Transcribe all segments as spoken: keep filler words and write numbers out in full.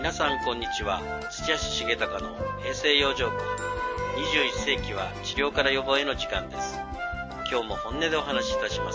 皆さんこんにちは。土屋市重隆の平成養生訓にじゅういっ世紀は治療から予防への時間です。今日も本音でお話しいたします。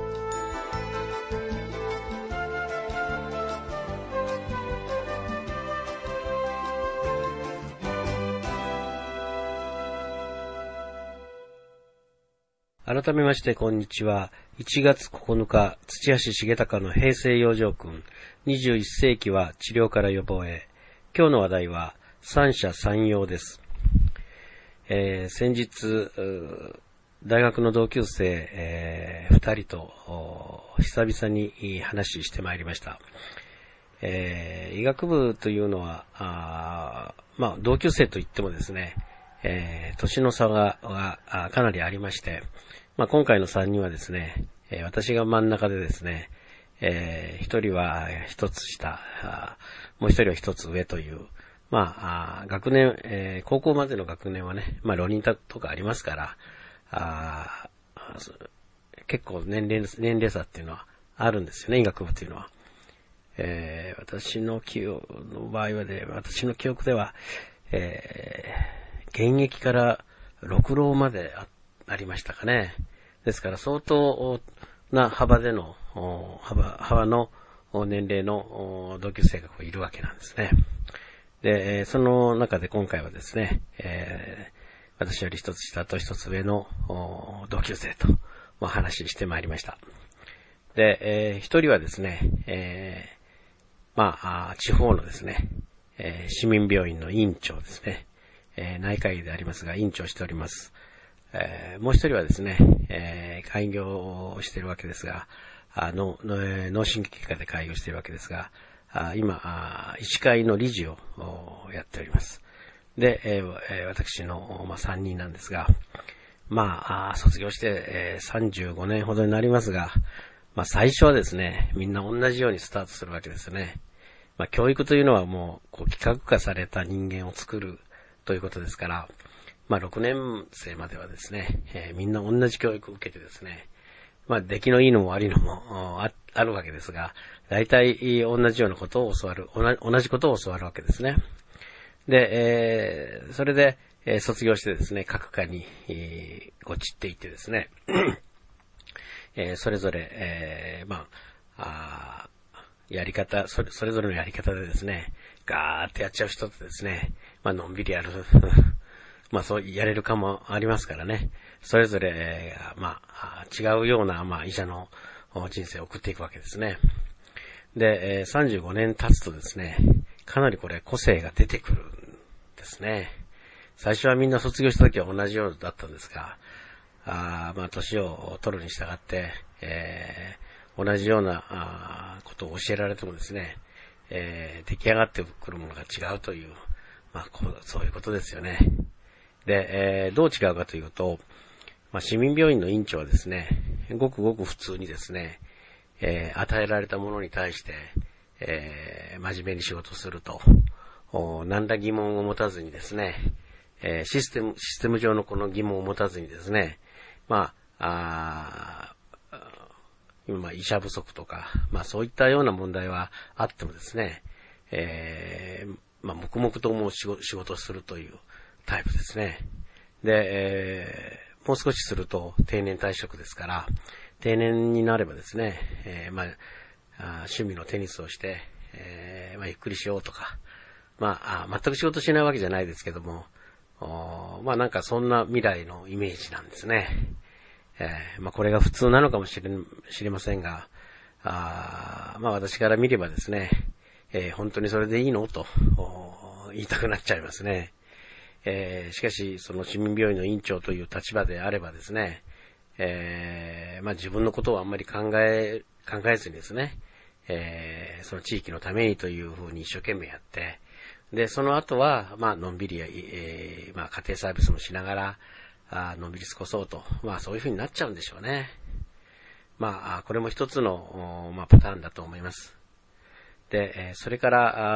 改めましてこんにちは。いちがつここのか、土屋市重隆の平成養生訓にじゅういっ世紀は治療から予防へ。今日の話題は三者三様です。えー、先日大学の同級生、えー、ふたりと久々に話してまいりました。えー、医学部というのはあ、まあ、同級生といってもですね、えー、年の差ががかなりありまして、まあ、今回のさんにんはですね、えー、私が真ん中でですね、えー、ひとりはひとつ下、もうひとりはひとつ上という、まあ、あ学年、えー、高校までの学年はね、まあ、浪人とかありますから、あ結構年齢、年齢差っていうのはあるんですよね、医学部というのは。えー、私の記憶の場合はね、私の記憶では、えー、現役からろく浪まで あ, ありましたかね。ですから相当な幅での、幅、幅の年齢の同級生がいるわけなんですね。で、その中で今回はですね、えー、私より一つ下と一つ上の同級生とお話ししてまいりました。で、えー、一人はですね、えー、まあ、地方のですね、えー、市民病院の院長ですね、えー、内科医でありますが院長をしております。えー、もう一人はですね、えー、開業をしているわけですが、あの脳神経科で開業しているわけですが、あ今あ医師会の理事をやっております。で、えー、私の、まあ、さんにんなんですが、まあ、卒業して、えー、さんじゅうごねんほどになりますが、まあ、最初はですね、みんな同じようにスタートするわけですね。まあ、教育というのはもう、こう企画化された人間を作るということですから、まあ、ろくねん生まではですね、えー、みんな同じ教育を受けてですね、まあ、出来のいいのも悪いのも あ, あるわけですが、大体同じようなことを教わる、同じことを教わるわけですね。で、えー、それで、えー、卒業してですね、各科に、えー、こう散っていってですね、えー、それぞれ、えー、まあ、あやり方それ、それぞれのやり方でですね、ガーってやっちゃう人とですね、まあ、のんびりやる、まあ、そうやれるかもありますからね、それぞれ、えー、まあ、違うような、まあ、医者の人生を送っていくわけですね。で、えー、さんじゅうごねん経つとですね、かなりこれ個性が出てくるんですね。最初はみんな卒業した時は同じようだったんですが、あまあ年を取るに従って、えー、同じようなあことを教えられてもですね、えー、出来上がってくるものが違うという、まあこうそういうことですよね。で、えー、どう違うかというと、まあ、市民病院の院長はですね、ごくごく普通にですね、えー、与えられたものに対して、えー、真面目に仕事をすると、何ら疑問を持たずにですね、えー、システム、システム上のこの疑問を持たずにですね、まあ、あ今、まあ、医者不足とか、まあそういったような問題はあってもですね、えー、まあ黙々ともう仕事、仕事をするというタイプですね。で、えー、もう少しすると定年退職ですから、定年になればですね、えー、まあ、あ趣味のテニスをして、えー、まあゆっくりしようとか、まあ、あ全く仕事しないわけじゃないですけども、まあなんかそんな未来のイメージなんですね。えー、まあこれが普通なのかもしれ、知りませんが、あまあ私から見ればですね、えー、本当にそれでいいのと言いたくなっちゃいますね。えー、しかしその市民病院の院長という立場であればですね、えー、まあ自分のことをあんまり考え、考えずにですね、えー、その地域のためにというふうに一生懸命やって、で、その後は、まあ、のんびり、えー、まあ、家庭サービスもしながら、あのんびり過ごそうと。まあ、そういうふうになっちゃうんでしょうね。まあ、これも一つの、まあ、パターンだと思います。で、それから、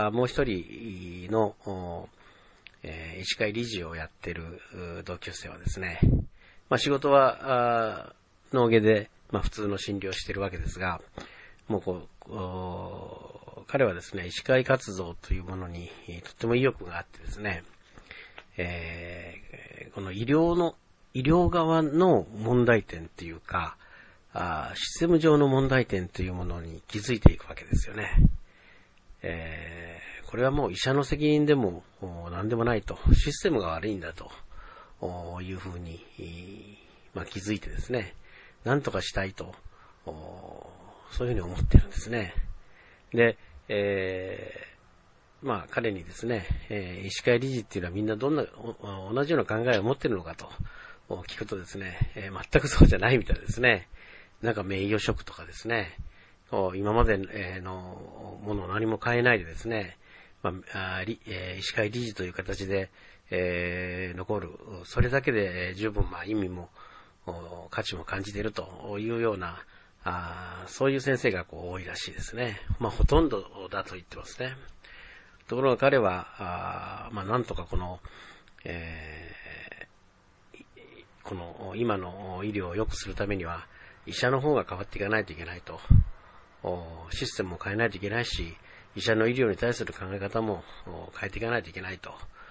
もう一人の、えー、医師会理事をやっている同級生はですね、まあ、仕事は、脳外で、まあ、普通の診療をしているわけですが、もうこう、 彼はですね、医師会活動というものにとっても意欲があってですね、えー、この医療の、医療側の問題点っていうか、あシステム上の問題点というものに気づいていくわけですよね。えー、これはもう医者の責任でも何でもないと、システムが悪いんだというふうに、まあ、気づいてですね、何とかしたいと、そういうふうに思ってるんですね。で、えー、まあ彼にですね、えー、医師会理事っていうのはみんなどんな同じような考えを持っているのかと聞くとですね、えー、全くそうじゃないみたいですね。なんか名誉職とかですね、今までのものを何も変えないでですね、まあ、医師会理事という形で、えー、残る、それだけで十分まあ意味も価値も感じているというような、あそういう先生がこう多いらしいですね。まあほとんどだと言ってますね。ところが彼は、あまあなんとかこの、えー、この今の医療を良くするためには、医者の方が変わっていかないといけないと。システムも変えないといけないし、医者の医療に対する考え方も変えていかないといけないと。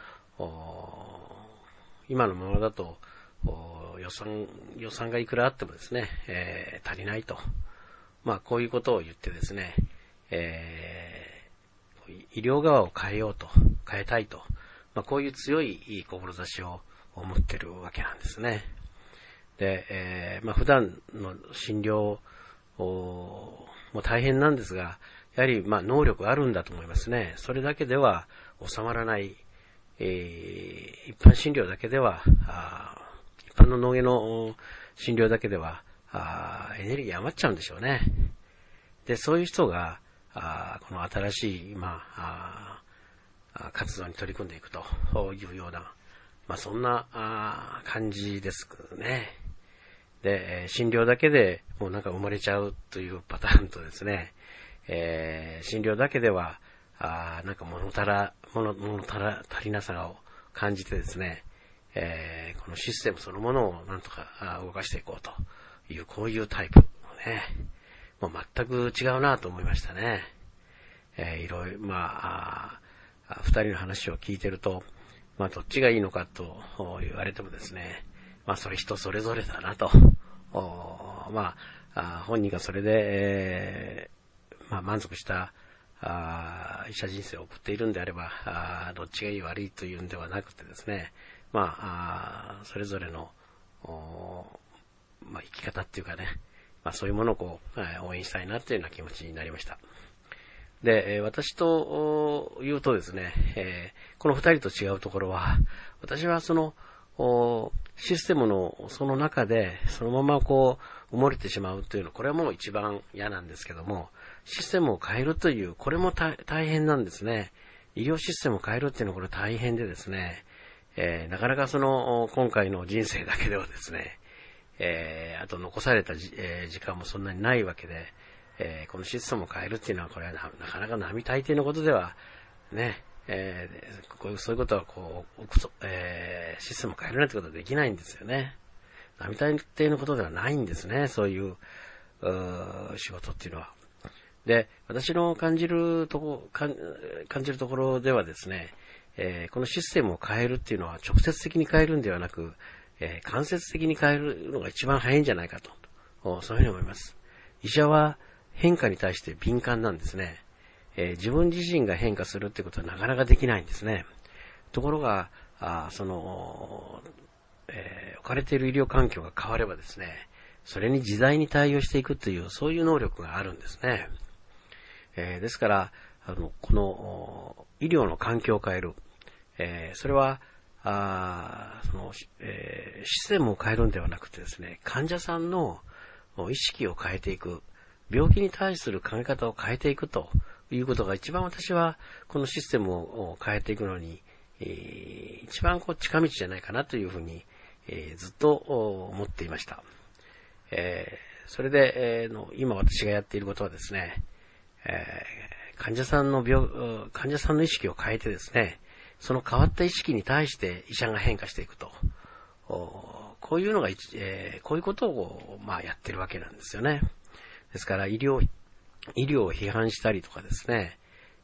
今のままだと予算、予算がいくらあってもですね、えー、足りないと。まあこういうことを言ってですね、えー、医療側を変えようと、変えたいと。まあこういう強い志を持っているわけなんですね。で、えー、まあ普段の診療も大変なんですが、やはりまあ能力あるんだと思いますね。それだけでは収まらない、えー、一般診療だけでは、あ一般の脳外の診療だけではあエネルギー余っちゃうんでしょうね。で、そういう人があこの新しい、まあ、あ活動に取り組んでいくというような、まあそんなあ感じですね。で、診療だけでもうなんか生まれちゃうというパターンとですね、えー、診療だけでは、あなんか物足ら、物、物足ら、足りなさを感じてですね、えー、このシステムそのものをなんとか動かしていこうという、こういうタイプのね、もう全く違うなと思いましたね。えー、いろいろ、まあ、二人の話を聞いてると、まあどっちがいいのかと言われてもですね、まあそれ人それぞれだなと。まあ、本人がそれで、えー、まあ満足したあ医者人生を送っているんであれば、あどっちがいい悪いというんではなくてですね、まあ、あそれぞれの、まあ生き方っていうかね、まあそういうものをこう、応援したいなというような気持ちになりました。で、私と言うとですね、えー、この二人と違うところは、私はその、システムのその中でそのままこう埋もれてしまうというのは、これはもう一番嫌なんですけども、システムを変えるという、これも大変なんですね。医療システムを変えるっていうのはこれ大変でですね、えー、なかなかその今回の人生だけではですね、えー、あと残された 時,、えー、時間もそんなにないわけで、えー、このシステムを変えるっていうのはこれは な, なかなか並大抵のことではね、えー、こういうそういうことはこう、えー、システムを変えるなんてことはできないんですよね。並大抵のことではないんですね、そういう、う仕事っていうのは。で、私の感じるとこ感じるところではですね、えー、このシステムを変えるっていうのは直接的に変えるんではなく、えー、間接的に変えるのが一番早いんじゃないかと、そういうふうに思います。医者は変化に対して敏感なんですね。えー、自分自身が変化するってことはなかなかできないんですね。ところが、あその、えー、置かれている医療環境が変わればですね、それに時代に対応していくという、そういう能力があるんですね。えー、ですから、あの、この医療の環境を変える、えー、それは、あその、えー、システムを変えるんではなくてですね、患者さんの意識を変えていく、病気に対する考え方を変えていくということが一番私はこのシステムを変えていくのに、えー、一番こう近道じゃないかなというふうに、えー、ずっと思っていました。えー、それで、えー、の今私がやっていることはですね、えー、患者さんの病、患者さんの意識を変えてですね、その変わった意識に対して医者が変化していくと。こういうのが、えー、こういうことを、まあ、やってるわけなんですよね。ですから医療、医療を批判したりとかですね、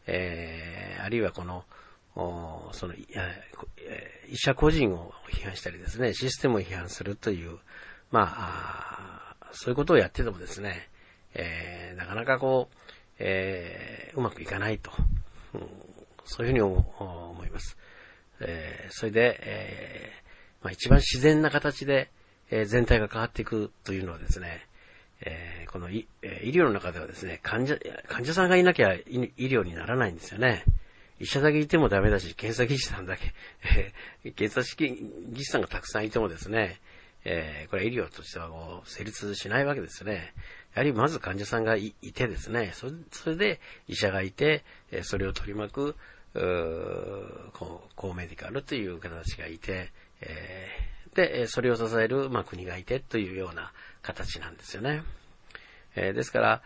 えー、あるいはこの、その、医者個人を批判したりですね、システムを批判するという、まあ、あそういうことをやっててもですね、えー、なかなかこう、えー、うまくいかないと、うん、そういうふうに思います。えー、それで、えーまあ、一番自然な形で、えー、全体が変わっていくというのはですね、えー、この医、医療の中ではですね、患者、患者さんがいなきゃ医療にならないんですよね。医者だけいてもダメだし、検査技師さんだけ、えー、検査技師さんがたくさんいてもですね、えー、これは医療としてはこう成立しないわけですよね。やはりまず患者さんが い, いてですね、それ、それで医者がいて、それを取り巻く、コーメディカルという方たちがいて、えー、で、それを支える、まあ、国がいてというような形なんですよね。えー、ですから、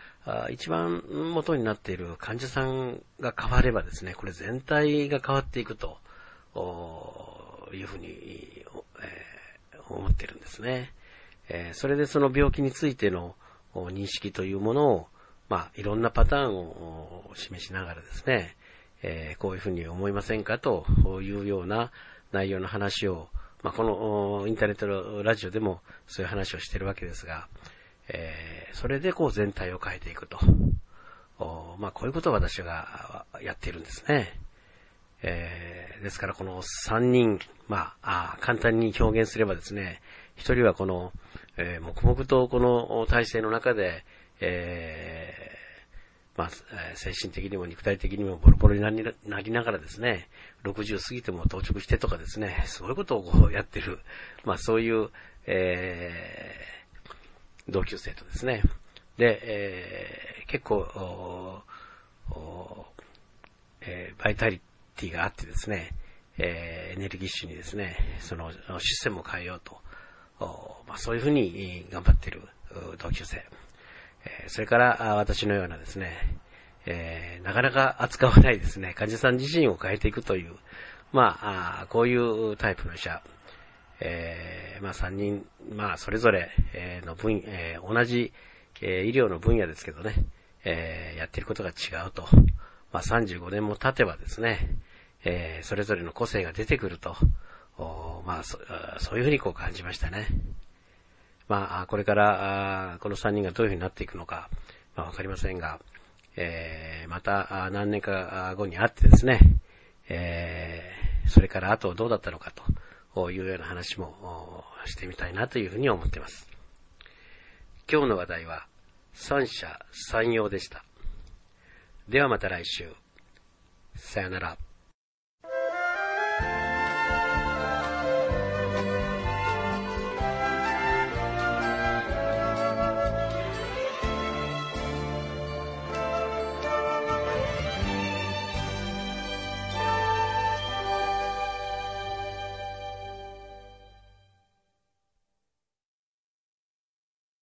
一番元になっている患者さんが変わればですね、これ全体が変わっていくというふうに、えー、思っているんですね。えー、それでその病気についての認識というものを、まあ、いろんなパターンを示しながらですね、えー、こういうふうに思いませんかというような内容の話を、まあ、このインターネットのラジオでもそういう話をしているわけですが、えー、それでこう全体を変えていくと。まあ、こういうことを私がやっているんですね。えー、ですからこのさんにん、まあ、あ簡単に表現すればですね、一人はこの、えー、黙々とこの体制の中で、えー、まあ、精神的にも肉体的にもボロボロになりなりながらですね、ろくじゅう過ぎても当直してとかですね、そういうことをこうやってる、まあそういう、えー、同級生とですね、で、えー、結構、おおえー、バイタリティがあってですね、えー、エネルギッシュにですね、そのシステムを変えようと、まあ、そういうふうに頑張っている同級生、えー、それから私のようなですね、えー、なかなか扱わないですね、患者さん自身を変えていくという、まあ、あこういうタイプの医者、えー、まあさんにん、まあそれぞれの分、えー、同じ、えー、医療の分野ですけどね、えー、やっていることが違うと、まあさんじゅうごねんも経てばですね、えー、それぞれの個性が出てくると、まあ そ, そういうふうにこう感じましたね。まあこれからこのさんにんがどういうふうになっていくのか、まあわかりませんが、えー、また何年か後に会ってですね、えー、それからあとどうだったのかというような話もしてみたいなというふうに思っています。今日の話題は三者三様でした。ではまた来週。さよなら。